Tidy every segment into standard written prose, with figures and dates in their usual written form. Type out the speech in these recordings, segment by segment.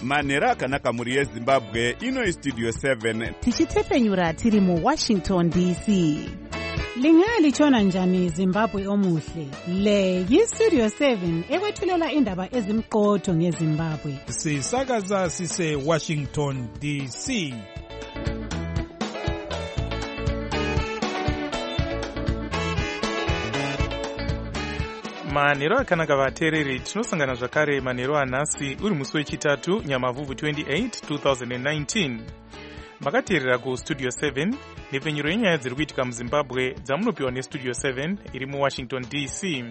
manhero akanaka mhuri yezimbabwe. Ino Studio 7 tichitefenyura tiri muWashington DC. Lingalitshona njani Zimbabwe omuhle? Le yiStudio 7 ekwethulela indaba ezimqotho ngeZimbabwe. Sisakaza sise Washington DC. Manhero akanaka vateereri, tinosangana zvakare manhero anhasi uri musi wechitatu Nyamavhuvhu 28 2019. Makateerera kuStudio 7 nepfenyuro yenyaya dziri kuitika muZimbabwe dzamunopiwa neStudio 7 iri muWashington DC.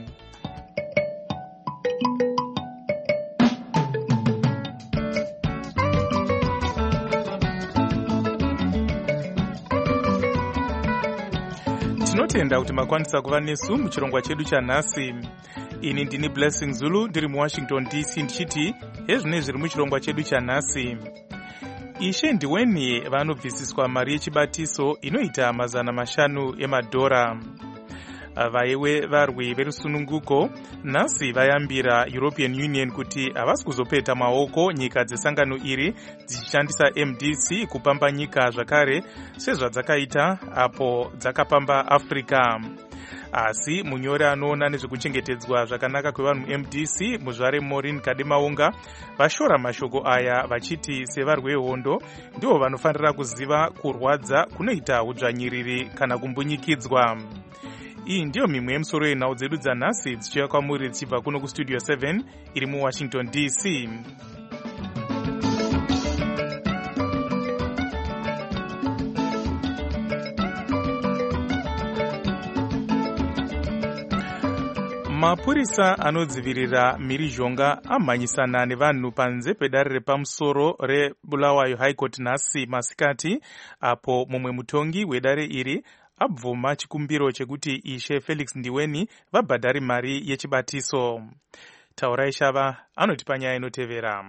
Tinotenda kuti makwanisa kuva nesu muchirongwa chedu chanhasi. Ini ndini Blessing Zulu ndiri muWashington DC ndichiti hezvine zviri muchirongwa chedu chanhasi. Ishe Ndiweni vanobvisiswa mari yechibatiso inoita $500 emadhora. Vaiwe varwi verusununguko nhasi vayambira European Union kuti havasi kuzopeta maoko nyika dzesangano iri dzichishandisa MDC kupamba nyika zvakare sezvadzakaita apo dzakapamba Africa. Asi munyori anoona nezvekuchengetedzwa zvakanaka kwevanhu MDC muzvare Maureen Kademaunga vashora mashoko aya vachiti sevarwi vehondo ndivo vanofanira kuziva kurwadza kunoita udzvanyiriri kana kumbunyikidzwa. Iyi ndiyo mimwe yemusoro yenhau dzedu dzanhasi dzichiuya kwamuri dzichibva kuno kuStudio 7 iri muWashington DC. Mapurisa anodzivirira mhirizhonga amhanyisana nevanhu panze pedare repamusoro reBulawayo High Court nhasi masikati, apo mumwe mutongi wedare iri abvuma chikumbiro chekuti Ishe Felix Ndiweni vabhadhari mari yechibatiso. Taurai Shava anotipa nyaya inotevera.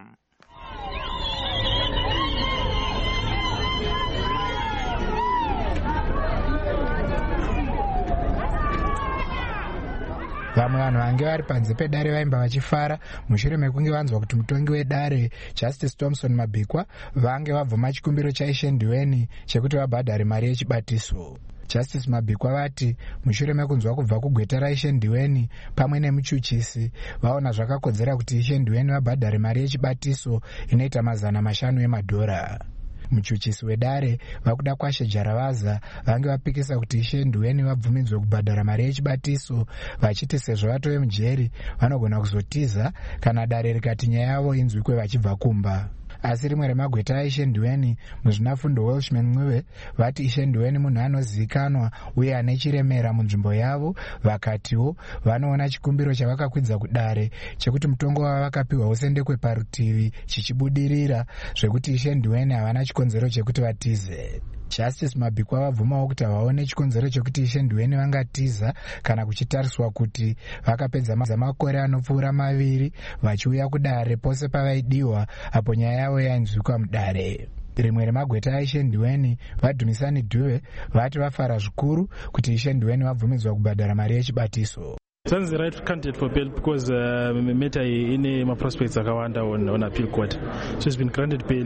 Vamwe vanhu vange vari panze pedare vaimba vachifara mushure mekunge vanzwa kuti mutongi wedare Justice Thompson Mabikwa vange vabvuma chikumbiro chaIshe Ndiweni chekuti vabhadhare mari yechibatiso. Justice Mabikwa vati mushure mekunzwa kubva kugweta raIshe Ndiweni pamwe nemuchuchisi vaona zvakakodzera kuti Ishe Ndiweni vabhadhare mari yechibatiso inoita $500 emadhora. Muchuchisi wedare vakuda kwashe Jaravaza vange vapikisa kuti Ishe Ndiweni vabvumidzwe kubhadhara mari yechibatiso vachiti sezvo vatove mujeri vanogona kuzotiza kana dare rikati nyaya yavo inzwikwe vachibva kumba. Asi rimwe remagweta aIshe Ndiweni muzvinafundo Welshman Mwiwe vati Ishe Ndiweni munhu anozivikanwa uye ane chiremera munzvimbo yavo, vakatiwo vanoona chikumbiro chavakakwidza kudare chekuti mutongo wavakapiwa usendekwe parutivi chichibudirira zvekuti Ishe Ndiweni havana chikonzero chekuti vatize. Justice Mabikwa vabvumawo kuti havaone chikonzero chekuti Ishe Ndiweni vangatiza kana kuchitariswa kuti vakapedza makore anopfuura 2 vachiuya kudare pose pavaidiwa apo nyaya yavo yainzwikwa mudare. Rimwe remagweta aIshe Ndiweni vaDhumisani Dhuve vati vafara zvikuru kuti Ishe Ndiweni vabvumidzwa kubhadhara mari yechibatiso. Sounds the right candidate for bail because Meta ine ma-prospects akawanda on appeal court. So she's been granted bail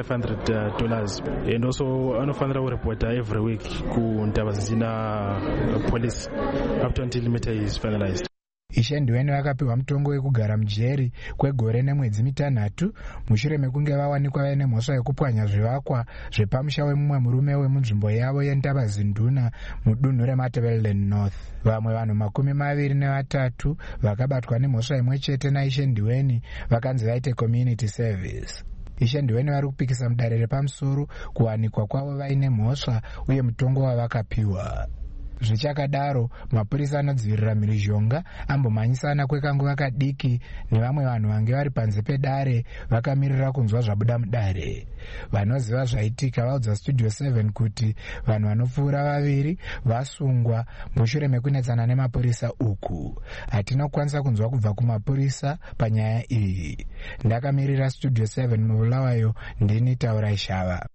$500 and also anofanira kurepota every week kundaba zina police up until Meta is finalized. Ishe Ndiweni vakapiwa mutongo wekugara mujeri kwegore nemwedzi 3 mushure mekunge vawanikwa vaine mhosva yekupwanya zvivakwa zvepamusha wemumwe murume wemunzvimbo yavo yeNdaba Zinduna mudunhu reMatabeleland North. Vamwe vanhu 23 vakabatwa nemhosva imwe chete naIshe Ndiweni vakanzi vaite community service. Ishe Ndiweni vari kupikisa mudare repamusoro kuwanikwa kwavo vaine mhosva uye mutongo wavakapiwa. Zvichakadaro mapurisa anodzivirira mhirizhonga ambomhanyisana kwekanguva kadiki nevamwe vanhu vange vari panze pedare vakamirira kunzwa zvabuda mudare. Vanoziva zvaitika vaudza Studio 7 kuti vanhu vanopfuura 2 vasungwa mushure mekunetsana nemapurisa uku. Hatinokwanisa kunzwa kubva kumapurisa panyaya iyi. Ndakamirira Studio 7 muBulawayo, ndini Taurai Shava.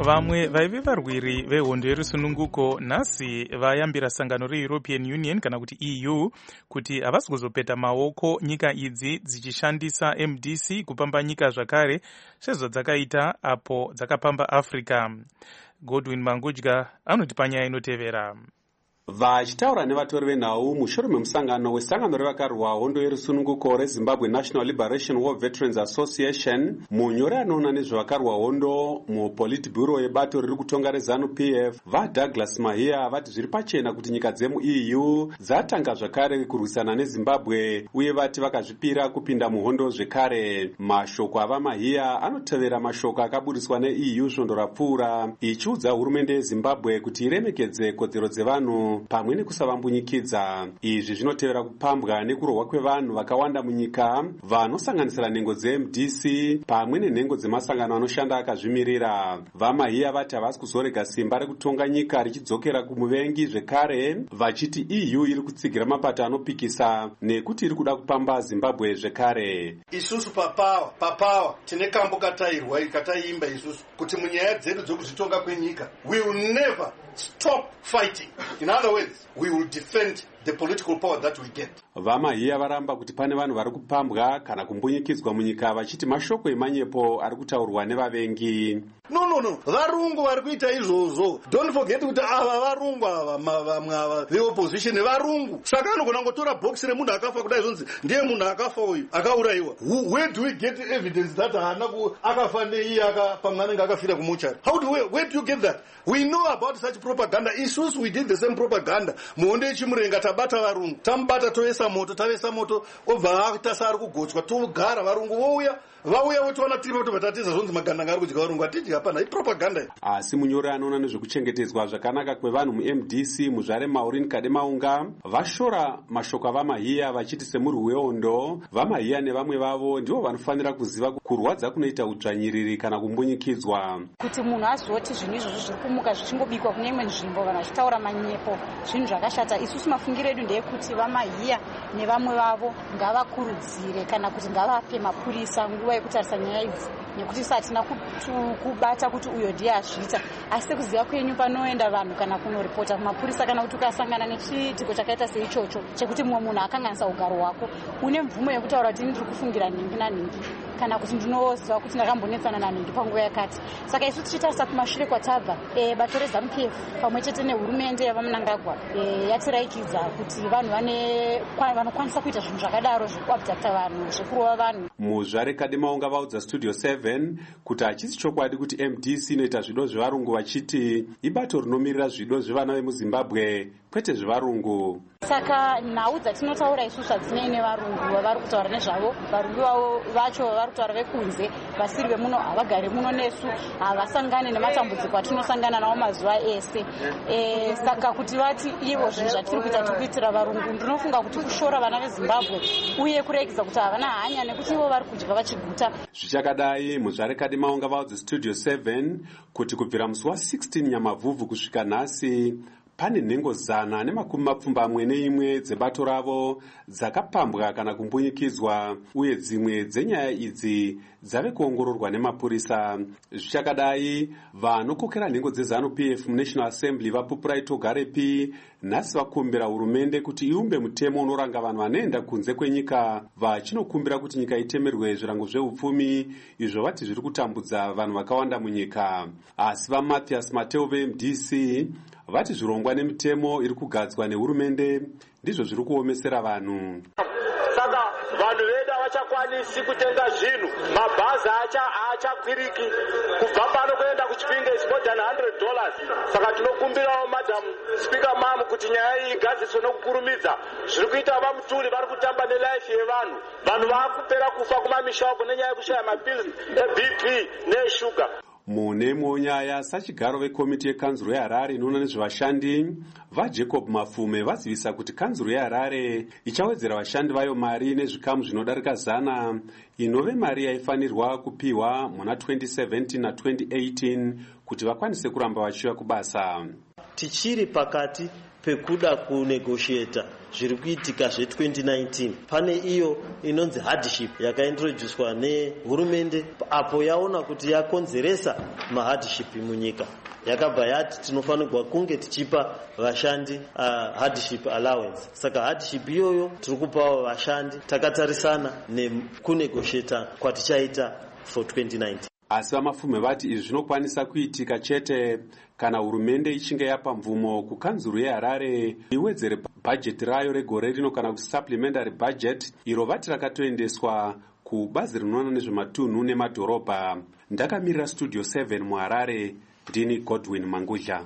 vamwe vaive varwiri vehondo yerusununguko nhasi vayambira sangano reEuropean Union kana kuti EU kuti havasi kuzopeta maoko nyika idzi dzichishandisa MDC kupamba nyika zvakare sezvadzakaita apo dzakapamba Africa. Godwin Mangudya anoti panyaya inotevera. Vachitaura nevatori venhau mushure memusangano wesangano revakarwa hondo yerusununguko reZimbabwe National Liberation War Veterans Association, munyori anoona nezvevakarwa hondo muPolitburo yebato riri kutonga reZANU-PF vaDouglas Mahia vati zviri pachena kuti nyika dzemu-EU dzatanga zvakare kurwisana neZimbabwe uye vati vakazvipira kupinda muhondo zvekare. Mashoko avaMahia anotevera mashoko akabudiswa neEU svondo rapfuura ichiudza hurumende yeZimbabwe kuti iremekedze kodzero dzevanhu pamwe nekusavambunyikidza. Izvi zvinotevera kupambwa nekurohwa kwevanhu vakawanda munyika vanosanganisira nhengo dzeMDC pamwe nenhengo dzemasangano anoshanda akazvimirira. VaMahia vati havasi kuzorega simba rekutonga nyika richidzokera kumuvengi zvekare, vachiti EU iri kutsigira mapato anopikisa nekuti iri kuda kupamba Zimbabwe zvekare. Isusu papawa tine kambo katairwa ikataimba isusu kuti munyaya dzedu dzokuzvitonga kwenyika we will never stop fighting. In other words, we will defend the political power that we get. VaMahia varamba kuti pane vanhu vari kupambwa kana kumbunyikidzwa munyika vachiti mashoko emanyepo ari kutaurwa nevavengi. No. Varungu vari kuita izvozvo. Don't forget kuti ava varungu ava veopposition varungu. Saka anogona ngotora box remunhu akafa kudai zvonzi ndiye munhu akafa uyu akaurayiwa. Where do we get evidence that akafa neiye pamwe anenge akafira kumuchari? Where do you get that? We know about such propaganda. Isusu we did the same propaganda. Muhondo yechimurenga tabata varungu. Tambata tavesa moto obva tasari kugochwa togara varungu vauya votoona tiri vatatiza zvonzi magandanga ari kudya varungu atiti hapana ipropaganda. Asi munyori anoona nezvekuchengetedzwa zvakanaka kwevanhu muMDC muzvare Maureen Kademaunga vashora mashoko avaMahia vachiti semurwi wehondo vaMahia nevamwe vavo ndivo vanofanira kuziva kurwadza kunoita udzvanyiriri kana kumbunyikidzwa. Kuti munhu azoti zvinhu izvozvo zviri kumuka zvichingobikwa kune imwe nzvimbo vanhu vachitaura manyepo zvinhu zvakashata. Isusu mafungiro edu ndeyekuti vaMahia nevamwe vavo ngavakurudzire kana kuti ngavape mapurisa nguva yekutarisa nyaya idzi nekuti satina kubata kuti uyo ndiye azviita, asi kuziva kwenyu panoenda vanhu kana kunoripota kumapurisa kana kuti ukasangana nechiitiko chakaita seichocho chekuti mumwe munhu akanganisa ugaro hwako une mvumo yekutaura kuti ndiri kufungira nhingi nanhingi kana kuti ndinoziva kuti ndakambonetsana nanhingi panguva yakati. Saka isu tichitarisa kumashure kwatabva bato reZANU-PF pamwe chete nehurumende yavaMnangagwa yatiraikidza kuti vanhu vanokwanisa kuita zvinhu zvakadaro zvekuabducta vanhu zvekurova vanhu. Muzvare Kademaunga vaudza Studio 7 kuti hachisi chokwadi kuti MDC inoita zvido zvevarungu vachiti ibato rinomirira zvido zvevana vemuZimbabwe kwete zvevarungu. Saka nhau dzatinotaura isusu hadzinei nevarungu vavari kutaura nezvavo. Varungu vacho vari kutaura vekunze vasiri vemuno havagari muno nesu havasangane nematambudziko atinosangana nawo mazuva ese. Saka kuti vati ivo zvinhu zvatiri kuita tiri kuitira varungu ndinofunga kuti kushora vana veZimbabwe uye kuregedza kuti havana hanya nekuti ivo vari kudya vachiguta. Zvichakadai muzvare Kademaunga vaudza Studio 7 kuti kubvira musi wa16 Nyamavhuvhu kusvika nhasi pane nhengo 121 dzebato ravo dzakapambwa kana kumbunyikidzwa uye dzimwe dzenyaya idzi dzave kuongororwa nemapurisa. Zvichakadai vanokokera nhengo dzeZANU-PF muNational Assembly vaPupurai Togarepi nhasi vakumbira hurumende kuti iumbe mutemo unoranga vanhu vanoenda kunze kwenyika vachinokumbira kuti nyika itemerwe zvirango zveupfumi izvo vati zviri kutambudza vanhu vakawanda munyika. Asi vaMathias Mateo veMDC vati zvirongwa nemitemo iri kugadzwa nehurumende ndizvo zviri kuomesera vanhu. Saka vanhu vedu havachakwanisi kutenga zvinhu, mabhazi haachakwiriki kubva pano kuenda kuChipinge is more than $100. Saka tinokumbirawo Madam Speaker Mamu kuti nyaya iyi igadziswe nokukurumidza. Zviri kuita vamutuli vari kutamba nelaifi yevanhu. Vanhu vaakupera kufa kumamisha uko nenyaya yekushaya mapilisi eBP neeshuga. Munemwo nyaya sachigaro vekomiti yekanzuro yeHarare inoona nezvevashandi vaJacob Mafume vazivisa kuti kanzuro yeHarare ichawedzera vashandi vayo mari nezvikamu zvinodarika 100 inove mari yaifanirwa kupiwa muna 2017 na2018 kuti vakwanise kuramba vachiva kubasa. Tichiri pakati pekuda kunegotiata zviri kuitika zve2019 pane iyo inonzi hardship yakaintroducedwa nehurumende apo yaona kuti yakonzeresa mahardship munyika yakabva yati tinofanirwa kunge tichipa vashandi hardship allowance. Saka hardship iyoyo tiri kupawo vashandi takatarisana nekunegotiata kwatichaita for 2019. Asi vamapfumi vati izvi zvinokwanisa kuitika chete kana hurumende ichinge yapa mvumo kukanzuru yeHarare iwedzere bhajeti rayo regore rino kana kuti supplementary budget iro vati rakatoendeswa kubazi rinoona nezvematunhu nemadhorobha. Ndakamirira studio 7 muHarare, ndini Godwin Mangudla.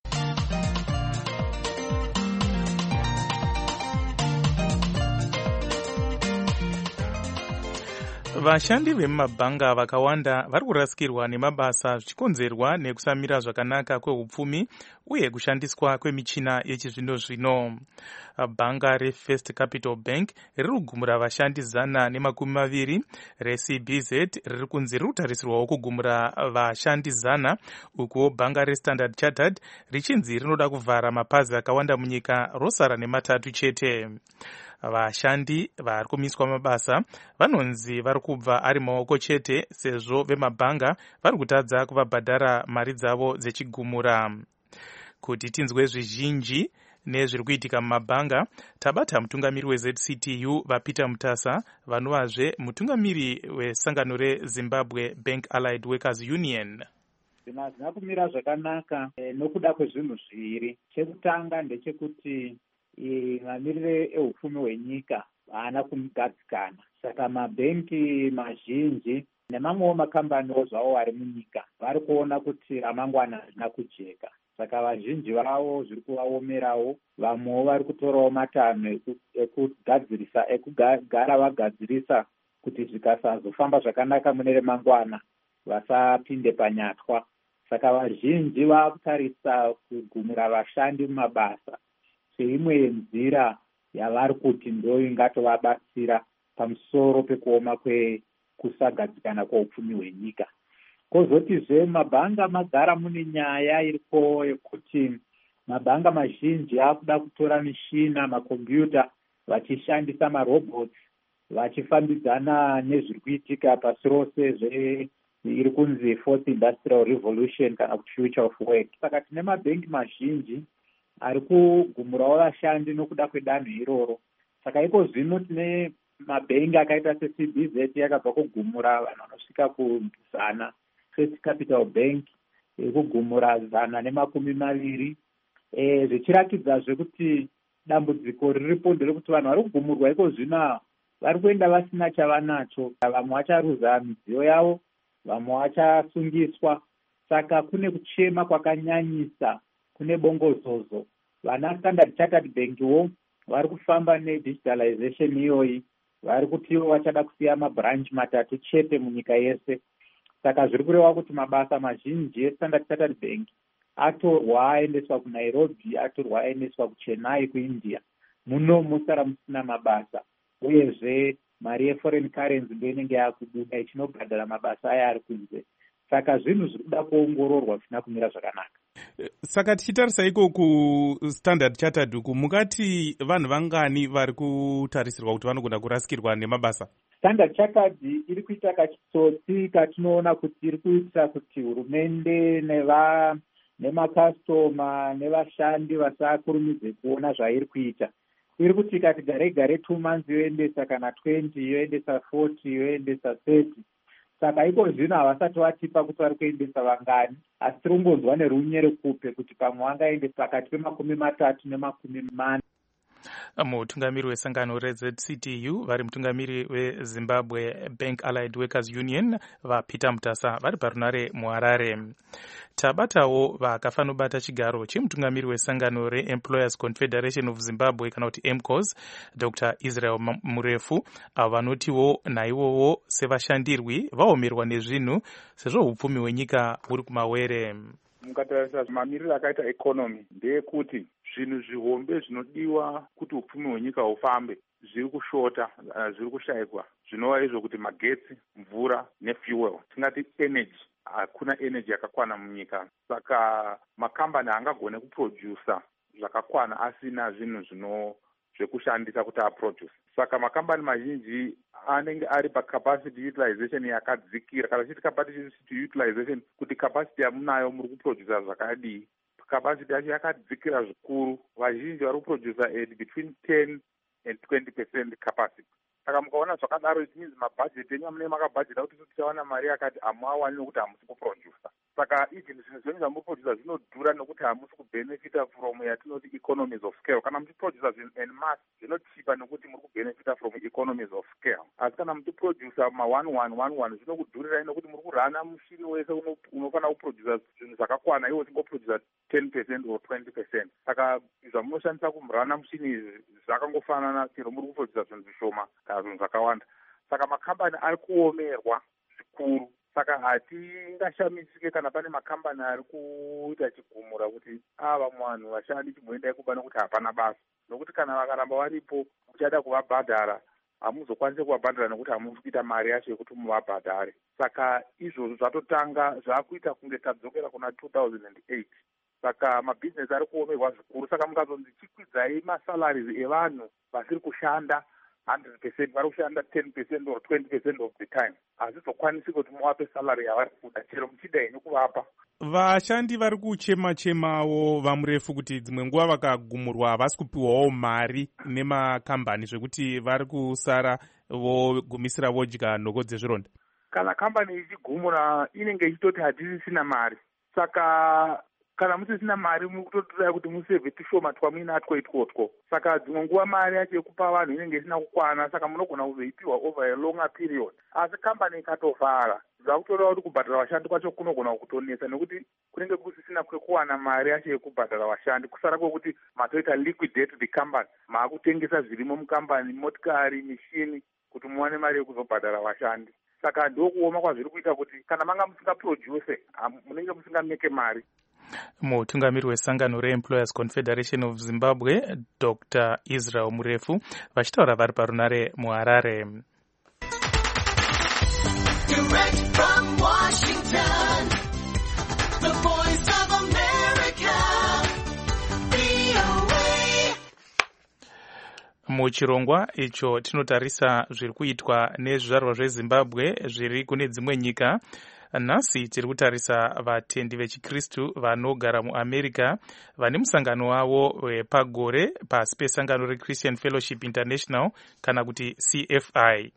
Vashandi vemumabhanga vakawanda vari kurasikirwa nemabasa zvichikonzerwa nekusamira zvakanaka kwehupfumi uye kushandiswa kwemichina yechizvino-zvino. Bhanga reFirst Capital Bank riri kugumura vashandi 120, reCBZ riri kunzi riri kutarisirwawo kugumura vashandi 100, ukuwo bhanga reStandard Chartered richinzi rinoda kuvhara mapazi akawanda munyika rosara nematatu chete. Vashandi vari kumiswa mabasa vanonzi vari kubva ari maoko chete sezvo vemabhanga vari kutadza kuvabhadhara mari dzavo dzechigumura. Kuti tinzwe zvizhinji nezviri kuitika mumabhanga, tabata mutungamiri weZCTU vaPeter Mutasa vanovazve mutungamiri wesangano reZimbabwe Bank Allied Workers Union. Zvina kumira zvakanaka nokuda kwezvinhu zviviri. Chekutanga ndechekuti mamirire ehupfumi hwenyika haana kugadzikana. Saka mabhengi mazhinji nemamwewo makambaniwo zvawo ari munyika vari kuona kuti ramangwana harina kujeka. Saka vazhinji vavo zviri kuvaomerawo. Vamwewo vari kutorawo matanho ekugara vagadzirisa kuti zvikasazofamba zvakanaka mune remangwana vasapinde panyatwa. Saka vazhinji vakutarisa kugumira vashandi mumabasa seimwe yenzira yavari kuti ndo ingatovabatsira pamusoro pekuoma kwekusagadzikana kweupfumi hwenyika. Kozotizve mabhanga magara mune nyaya iriko yekuti mabhanga mazhinji akuda kutora mishina, makombiyuta vachishandisa marobots vachifambidzana nezviri kuitika pasi rose iri kunzi Fourth Industrial Revolution kana kuti Future of Work. Saka tine mabhengi mazhinji ari kugumurawo vashandi nokuda kwedanho iroro. Saka iko zvino tine mabhengi akaita seCBZ yakabva kugumura vanhu vanosvika ku100, First Capital Bank kugumura 120, zvichirakidzazve kuti dambudziko riripo nderekuti vanhu vari kugumurwa iko zvino vari kuenda vasina chavanacho. Vamwe vacharuza midziyo yavo, vamwe vachasungiswa. Saka kune kuchema kwakanyanyisa, kune bongozozo. Vana Standard Chartered Bankwo vari kufamba nedigitalization iyoyi, vari kutiwo vachada kusiya mabranch 3 chete munyika yese. Saka zviri kureva kuti mabasa mazhinji eStandard Chartered Bank atorwa aendeswa kuNairobi, atorwa aendeswa kuChennai kuIndia. Muno musara musina mabasa, uyezve mari yeforeign currency ndo inenge yakubuda ichinobhadhara mabasa aya ari kunze. Saka zvinhu zviri kuda kuongororwa zvisina kumira zvakanaka. Saka tichitarisa iko kuStandard Chartered uku, mukati vanhu vangani vari kutarisirwa kuti vanogona kurasikirwa nemabasa? Standard Chartered iri kuita kachitsotsi katinoona kuti iri kuita kuti hurumende nemakastoma nevashandi vasakurumidze kuona zvairi kuita. Iri kuti ikati gare 2 months yoendesa kana 20, yoendesa 40, yoendesa 30. Saka iko zvino havasati vatipa kuti vari kuendesa vangani, asi tiri kungonzwa nerunyere kupe kuti pamwe vangaendesa pakati pe30 ne40. Mutungamiri wesangano reZCTU vari mutungamiri weZimbabwe Bank Allied Workers Union vaPeter Mutasa vari parunare muHarare. Tabatawo vakafanobata chigaro chemutungamiri wesangano reEmployers Confederation of Zimbabwe kana kuti EMCOS, Dr. Israel Murefu, avo vanotiwo naivowo sevashandirwi vaomerwa nezvinhu sezvo hupfumi hwenyika huri kumawere. Mukatarisa mamiriro akaita economy ndeyekuti zvinhu zvihombe zvinodiwa kuti upfumi hwenyika hufambe zviri kushota, zviri kushayikwa, zvinova izvo kuti magetsi, mvura nefuel. Tingati energy, hakuna energy yakakwana munyika. Saka makambani haangagone kuprodusa zvakakwana asina zvinhu zvekushandisa kuti aproduce. Saka makambani mazhinji anenge ari pacapacity utilization yakadzikira. Kana tichiti capacity utilization, kuti capacity yamunayo muri kuproducer zvakadii. Capacity yacho yakadzikira zvikuru. Vazhinji vari kuproducer at between 10 and 20% capacity. Saka mukaona zvakadaro, it means mabudget enyu amune makabudgeta kuti tichawana mari yakati hamuawani nokuti hamusi kuproducer. Saka even zvinhu zvenyu zvamuri kuproducer zvinodhura nokuti hamusi kubenefita from yatinoti economies of scale. Kana muchiproducer zvinhu en mass zvinochipa nokuti muri kubenefita from economies of scale. Asi kana muchiproducer ma1111 zvinokudhurirai nokuti muri kurana mushini wese unofanira kuproducer zvinhu zvakakwana, iwo usingoproducer 10% or 20%. Saka zvamunoshandisa kumurana mushini izvi zvakangofanana, chero muri kuproducer zvinhu zvishoma kana zvinhu zvakawanda. Saka makambani ari kuomerwa zvikuru. Saka hatingashamisike kana pane makambani ari kuita chigumura kuti vamwe vanhu vashandi chimboendai kuba nokuti hapana basa. Nokuti kana vakaramba varipo muchada kuvabhadhara, hamuzokwanise kuvabhadhara nokuti hamusi kuita mari yacho yekuti muvabhadhare. Saka izvozvo zvatotanga zvakuita kunge tadzokera kuna 2008. Saka mabhizinesi ari kuomerwa zvikuru. Saka mukazonzi chikwidzai masalaries evanhu vasiri kushanda 100%, vari kushanda 10% or 20% of the time, hazvizokwanisi kuti muvape salary yavari kuda, chero muchida henyu kuvapa. Vashandi vari kuchema-chemawo vamurefu kuti dzimwe nguva vakagumurwa havasi kupiwawo mari nemakambani, zvekuti vari kusara vogumisira vodya nhoko dzezvironda. Kana kambani ichigumura inenge ichitoti hatisisina mari. Saka kana musisina mari muri kutotorai kuti musevhe tushoma twamuinatwo itwotwo. Saka dzimwe nguva mari yacho yekupa vanhu inenge isina kukwana, saka munogona kuzoipiwa over a longer period. Asi kambani ikatovhara, zvakutoreva kuti kubhadhara vashandi kwacho kunogona kutonesa nokuti kunenge kusisina kwekuwana mari yacho yekubhadhara vashandi. Kusara kwekuti matoita liquidate the company, maakutengesa zvirimo mukambani, motikari, mishini, kuti muwane mari yekuzobhadhara vashandi. Saka ndokuoma kwazviri kuita kuti kana manga musingaproduce munenge musingameke mari. Mutungamiri wesangano reEmployers Confederation of Zimbabwe, Dr. Israel Murefu, vachitaura vari parunare muHarare. Direct from Washington, the voice of America, VOA. Muchirongwa icho tinotarisa zviri kuitwa nezvizvarwa zveZimbabwe zviri kune dzimwe nyika. Nhasi tiri kutarisa vatendi vechikristu vanogara muAmerica vane musangano wavo wepagore pasi pesangano reChristian Fellowship International kana kuti CFI.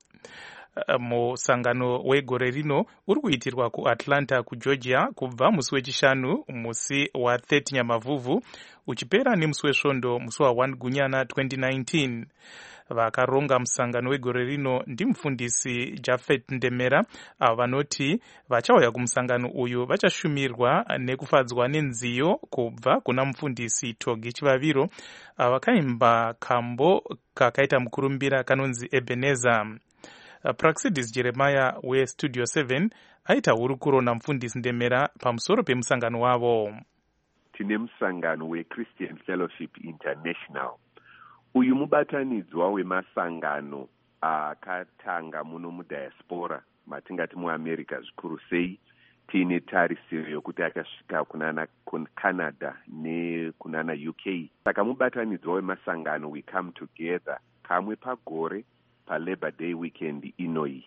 Musangano wegore rino uri kuitirwa kuAtlanta kuGeorgia kubva musi wechishanu musi wa30 Nyamavhuvhu uchipera nemusi wesvondo musi wa1 Gunyana 2019. Vakaronga musangano wegore rino ndimufundisi Jafet Ndemera, avo vanoti vachauya kumusangano uyu vachashumirwa nekufadzwa nenziyo kubva kuna mufundisi Togi Chivaviro, vakaimba kambo kakaita mukurumbira kanonzi Ebenezer. Praxidis Jeremiah weStudio 7 aita hurukuro namufundisi Ndemera pamusoro pemusangano wavo. Tine musangano weChristian Fellowship International. Uyu mubatanidzwa wemasangano akatanga muno mudiaspora, matingati muAmerica zvikuru sei. Tiine tarisiro yokuti akasvika kunana Canada nekunana UK. Saka mubatanidzwa wemasangano we come together kamwe pagore paLabor Day weekend inoi,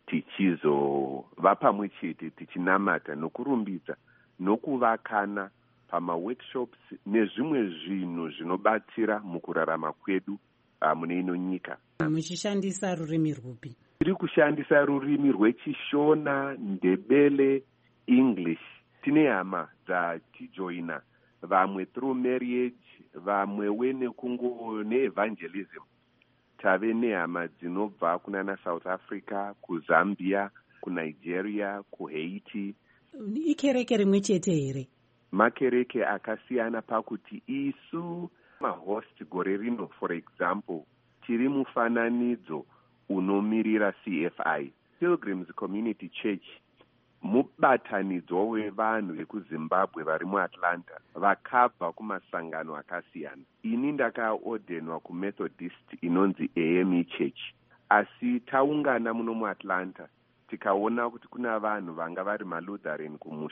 tichizova pamwe chete tichinamata nokurumbidza nokuvakana pamaworkshops nezvimwe zvinhu zvinobatsira mukurarama kwedu mune ino nyika. Muchishandisa rurimi rwupi? Tiri kushandisa rurimi rweChishona, Ndebele, English. Tine hama dzatijoina, vamwe through marriage, vamwewe nekungo neevangelism. Tave nehama dzinobva kunana South Africa, kuZambia, kuNigeria, kuHaiti. Ikereke rimwe chete here? Makereke akasiyana pakuti isu mahost gore rino, for example, tiri mufananidzo unomirira CFI, Pilgrims Community Church, mubatanidzwa wevanhu vekuZimbabwe vari muAtlanta vakabva kumasangano akasiyana. Ini ndakaordenwa kuMethodist inonzi AME Church, asi taungana muno muAtlanta tikaona kuti kuna vanhu vanga vari maLutheran kumusha,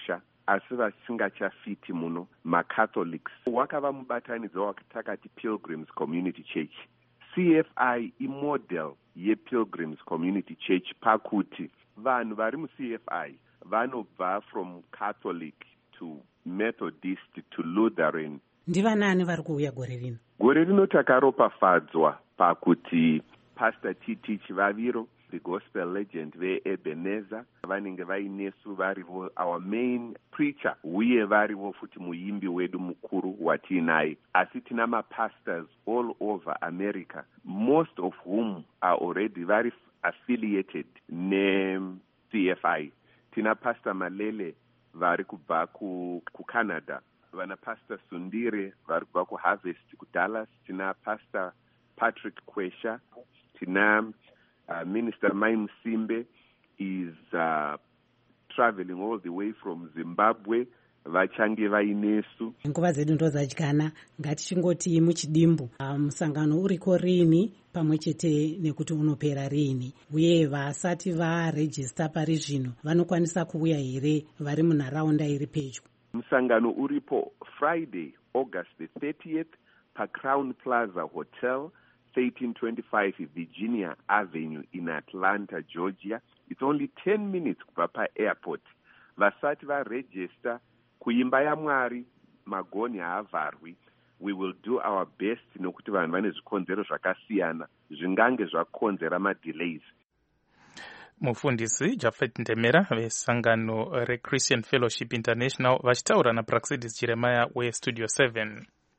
asi vasingachafiti muno, macatholics. Wakava mubatanidzo watakati Pilgrims Community Church. CFI imodel yePilgrims Community Church pakuti vanhu vari muCFI vanobva from Catholic to Methodist to Lutheran. Ndivanani vari kuuya gore rino? Gore rino takaropafadzwa pakuti Pastor Titi Chivaviro, the gospel legend veEbenezer, vanenge vainesu varivo our main preacher, uye varivo futi muimbi wedu mukuru watiinaye. Asi tina mapastors all over America, most of whom are already very affiliated ne-CFI. Tina Pastor Malele vari kubva ku-Canada, vana Pastor Sundire vari kubva ku-Harvest ku-Dallas, tina Pastor Patrick Kwesha, tina Minister Maim Simbe is traveling all the way from Zimbabwe. Vachange vainesu. Nguva zedu ndozadyana, ngatichingoti muchidimbu. Musangano uriko rini pamwe chete nekuti unopera rini. Uye vasati varejista pari zvino vanokwanisa kuuya here vari munharaunda iri pedyo. Musangano uripo Friday, August the 30th, pa Crown Plaza Hotel, 1325 Virginia Avenue in Atlanta, Georgia. It's only 10 minutes kubva pa-airport. Vasati varegister kuimba yaMwari magoni haavarwi. We will do our best nokuti vanhu vane zvikonzero zvakasiyana zvingange zvakonzera madelays. Mufundisi Jafet Ndemera vesangano reChristian Fellowship International vachitaura naPraxidis Jeremiah weStudio 7.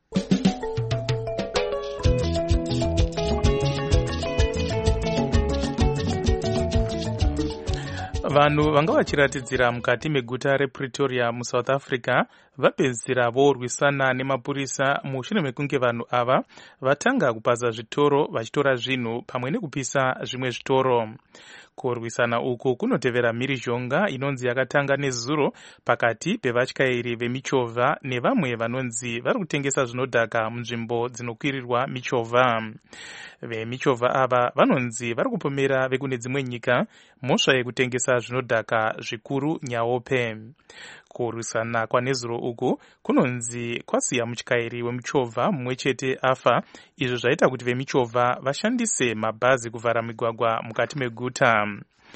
Vanhu vanga vachiratidzira mukati meguta rePretoria muSouth Africa vapedzisira vorwisana nemapurisa mushure mekunge vanhu ava vatanga kupaza zvitoro vachitora zvinhu pamwe nekupisa zvimwe zvitoro. Kurwisana uku kunotevera mhirizhonga inonzi yakatanga nezuro pakati pevatyairi vemichovha nevamwe vanonzi vari kutengesa zvinodhaka munzvimbo dzinokwirirwa michovha. Vemichovha ava vanonzi vari kupomera vekune dzimwe nyika mhosva yekutengesa zvinodhaka zvikuru nyaope. Kurwisana kwanezuro uku kunonzi kwasiya mutyairi wemichovha mumwe chete afa, izvo zvaita kuti vemichovha vashandise mabhazi kuvhara migwagwa mukati meguta.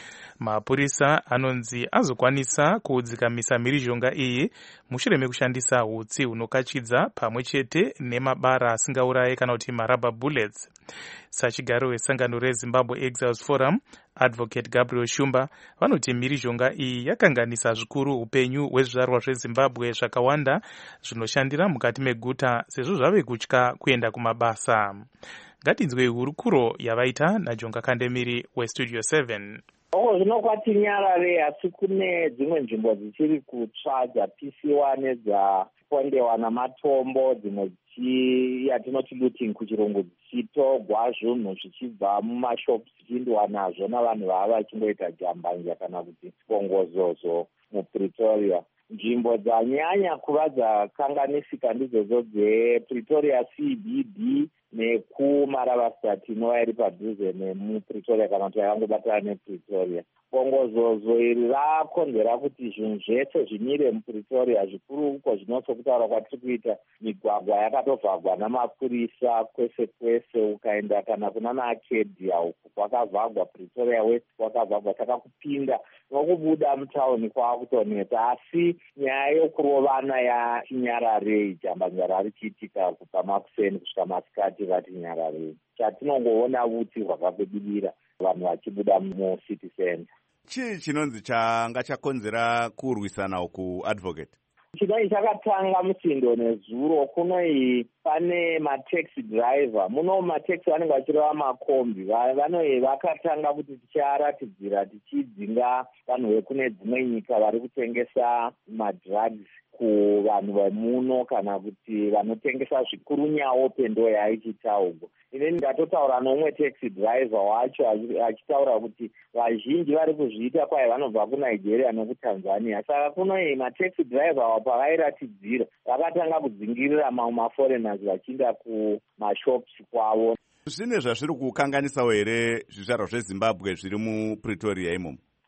Mapurisa anonzi azokwanisa kudzikamisa mhirizhonga iyi mushure mekushandisa hutsi hunokachidza pamwe chete nemabara asingauraye kana kuti marubber bullets. Sachigaro wesangano reZimbabwe Exiles Forum, Advocate Gabriel Shumba, vanoti mhirizhonga iyi yakanganisa zvikuru upenyu hwezvizvarwa zveZimbabwe zvakawanda zvinoshandira mukati meguta sezvo zvave kutya kuenda kumabasa. Ngatinzwe hurukuro yavaita naJonga Kandemiri weStudio 7. Zvinokwati nyarare, asi kune dzimwe nzvimbo dzichiri kutsva dzapisiwa nedzapondewa namatombo, dzimwe yatinoti looting kuchirungu, dzichitogwa zvinhu zvichibva mumashopu zvichiendwa nazvo navanhu vava vachingoita jambanja kana kuti bongozozo muPretoria. Nzvimbo dzanyanya kuva dzakanganisika ndidzodzo dzePretoria CBD nekuMaravasat inova iri padhuze nemuPretoria kana kuti yakangobatana nePretoria. Bongozozo iri rakonzera kuti zvinhu zvese zvimire muPretoria, zvikuru uko zvinotokutaura kwatiri kuita migwagwa yakatovhagwa namapurisa kwese kwese, ukaenda kana kunana Acadia uku kwakavhagwa, Pretoria West kwakavhagwa, saka kupinda nokubuda mutauni kwakutoneta. Asi nyaya yokurovana yachinyararei, jambanyara richiitika kubva makuseni kusvika masikati vati nyararei. Chatinongoona utsi hwakabudira vanhu vachibuda mucity center. Chii chinonzi changa chakonzera kurwisana uku, Advocate? Chinoi chakatanga musindo nezuro. Kunoi pane mataxi driver, muno mataxi vanenge vachireva makombi, vanoi vakatanga kuti ticharatidzira tichidzinga vanhu vekune dzimwe nyika vari kutengesa madrugs kuvanhu vemuno kana kuti vanotengesa zvikuru nyaope ndo yaichitaurwa. Inini ndatotaura nomwe taxi driver wacho achitaura kuti vazhinji vari kuzviita kwai vanobva kuNigeria nokuTanzania. Saka kunoi mataxi driver pavairatidzira vakatanga kudzingirira mamwe maforeigners vachiinda kumashops kwavo. Zvine zvazviri kukanganisawo here zvizvarwa zveZimbabwe zviri muPretoria imomo?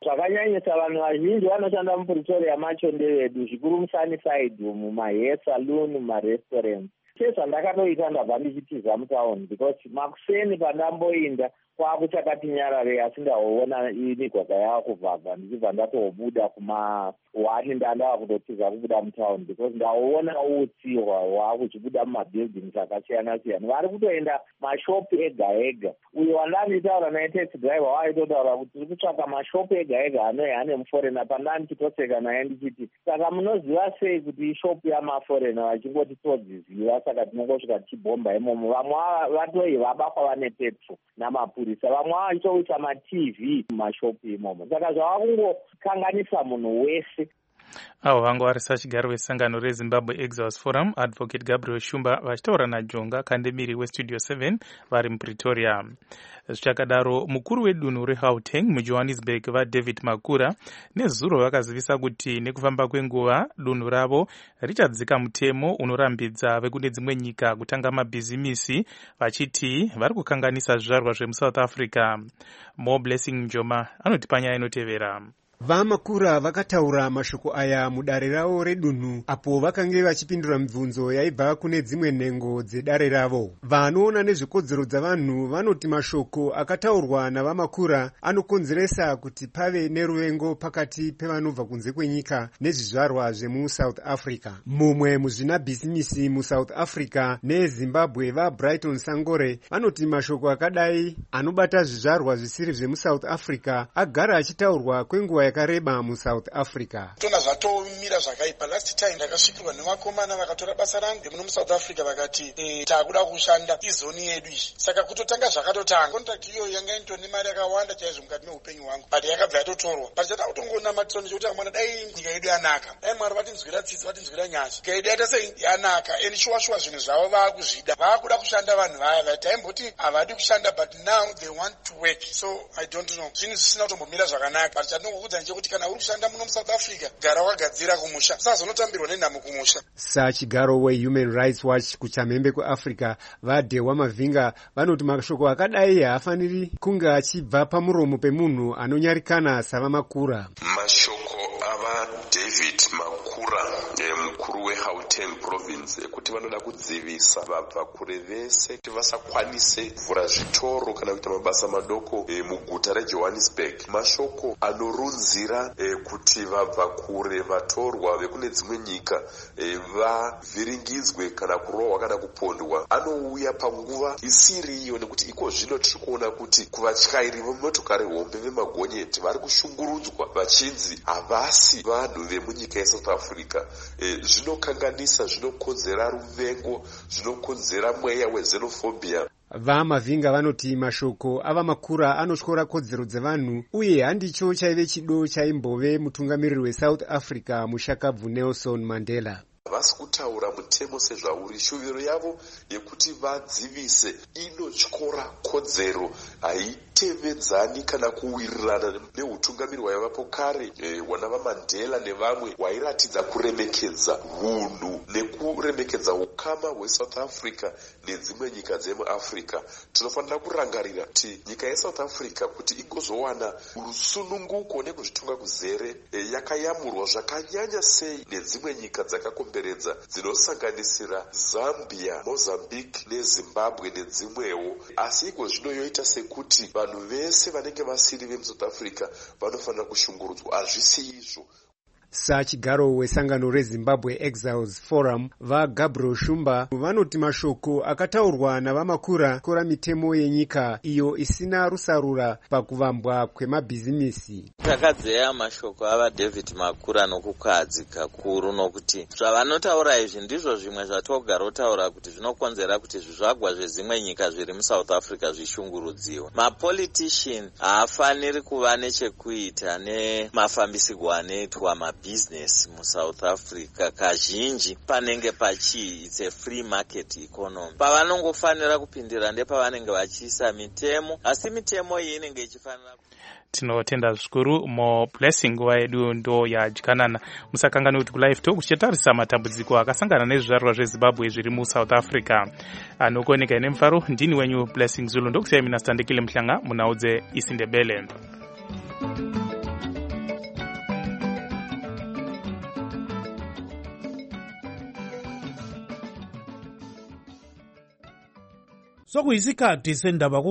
zvakanyanyisa vanhu vazhinji vanoshanda mupretoria macho ndevedu, zvikuru musunnyside mumahair saloon, mumarestaurant. Sezvandakatoita ndabva ndichitiza mutaundi because makuseni pandamboinda kwakuchakati nyarare, asi ndaoona migwagwa yava kuvhagwa ndichibva ndatobuda kuma-1 ndandava kutotiza kubuda mutaundi because ndaoona utsi hwakuchibuda mumabuildings akasiyana-siyana. vari kutoenda mashopu ega-ega. uyo wandanditaura naye taxi driver waitotaura kuti tiri kutsvaka mashopu ega-ega ane muforena, pandanichitoseka naye ndichiti saka munoziva sei kuti ishopu yamaforena, vachingoti todziziva saka tinongosvika tichibhomba imomo. vamwe vatoi vabatwa vane petro namapurisa, vamwe vachitoisa matv mumashopu imomo. saka zvava kungokanganisa munhu wese. avo vanga vari sachigaro wesangano rezimbabwe exiles forum advocate Gabriel Shumba vachitaura naJonga Kandemiri westudio 7 vari mupretoria. Zvichakadaro mukuru wedunhu reGauteng muJohannesburg vaDavid Makura nezuro vakazivisa kuti nekufamba kwenguva dunhu ravo richadzika mutemo unorambidza vekune dzimwe nyika kutanga mabhizimisi, vachiti vari kukanganisa zvizvarwa zvemuSouth Africa. More Blessing Njoma anoti panyaya inotevera. Vamakura vakataura mashoko aya mudare ravo redunhu apo vakange vachipindura mibvunzo yaibva kune dzimwe nhengo dzedare ravo. Vanoona nezvekodzero dzavanhu vanoti mashoko akataurwa navamakura anokonzeresa kuti pave neruvengo pakati pevanobva kunze kwenyika nezvizvarwa zvemuSouth Africa. Mumwe muzvinabhisimisi muSouth Africa neZimbabwe vaBrighton Sangore vanoti mashoko akadai anobata zvizvarwa zvisiri zvemuSouth Africa agara achitaurwa kwenguva yakareba muSouth Africa. Tona zvatomira zvakaipa. Last time ndakasvikirwa nevakomana vakatora basa rangu muno muSouth Africa vakati takuda kushanda izoni yedu iyi. Saka kutotanga zvakatotanga. Contract iyo yanga inotone mari yakawanda chaizvo mukati meupenyu hwangu. But yakabva yatotorwa. But chada kutongona matoni kuti amwana dai nyika yedu yanaka. Dai mwari vatinzwira tsitsi vatinzwira nyasha. Nyika yedu yaita sei yanaka. Eni shuwa zvinhu zvavo vakuzvida. Vakuda kushanda vanhu vaya vataimboti havadi kushanda but now they want to work. So I don't know. Zvinhu zvisina kutombomira zvakanaka. But chandingokuudza kuti kana uri kushanda muno muSouth Africa gara wakagadzira kumusha usazonotambirwa nenhamo kumusha. Sachigaro weHuman Rights Watch kuchamhembe kuAfrica vaDewa Mavinga vanoti mashoko akadai haafaniri kunge achibva pamuromo pemunhu anonyarikana savamakura. Mashoko ava David Makura mukuru weGauteng province kuti vanoda kudzivisa vabva kure vese kuti vasakwanise kuvhura zvitoro kana kuita mabasa madoko muguta reJohannesburg. Mashoko anorunzira kuti vabva kure vatorwa vekune dzimwe nyika vavhiringidzwe kana kurohwa kana kupondwa anouya panguva isiriyo, nekuti iko zvino tiri kuona kuti kuvatyairi vemotokari hombe vemagonyeti vari kushungurudzwa vachinzi havasi vanhu vemunyika yeSouth Africa. Zvinokanganisa, zvinokonzera ruvengo, zvinokonzera mweya wexenophobia. VaMavinga vanoti mashoko avamakura anotyora kodzero dzevanhu uye handicho chaive chido chaimbove mutungamiriri weSouth Africa mushakabvu Nelson Mandela. Vasi kutaura mutemo sezvauri. Shuviro yavo yekuti vadzivise inotyora kodzero haitevedzani kana kuwirirana neutungamiri hwaivapo kare wana vaMandela nevamwe wairatidza kuremekedza hunhu nekuremekedza ukama hweSouth Africa nedzimwe nyika dzemuAfrica. Tinofanira kurangarira kuti nyika yeSouth Africa kuti igozowana rusununguko nekuzvitonga kuzere yakayamurwa zvakanyanya sei nedzimwe nyika dzakakomberedza dzinosanganisira Zambia, Mozambique neZimbabwe nedzimwewo. Asi iko zvino yoita sekuti vanhu vese vanenge vasiri vemuSouth Africa vanofanira kushungurudzwa. Hazvisi izvo. Sachigaro wesangano reZimbabwe Exiles Forum vaGabriel Shumba vanoti mashoko akataurwa navamakura kora mitemo yenyika iyo isina rusarura pakuvambwa kwemabhizimisi. Takadzeya mashoko avaDavid Makura nokukadzika kuru nokuti zvavanotaura izvi ndizvo zvimwe zvatogara taura kuti zvinokonzera kuti zvizvagwa zvezimwe nyika zviri muSouth Africa zvishungurudziwa. Mapolitician haafaniri kuva nechekuita nemafambisirwo anoitwa business muSouth Africa. Kazhinji panenge it's a free market economy. Pavanongofanira kupindira ndepavanenge vachiisa mitemo, asi mitemo iyi inenge ichifanira. Tinotenda zvikuru. Mo Blessing nguva yedu ndo yadyanana. Musakangani kuti kulive talk tichatarisa matambudziko akasangana nezvizvarwa zveZimbabwe zviri muSouth Africa. Anokoneka ine mufaro ndini wenyu Blessing Zulu ndokusiyai mina Standekile Mhlanga munaudze isindebele. sokuyisikhathi sendaba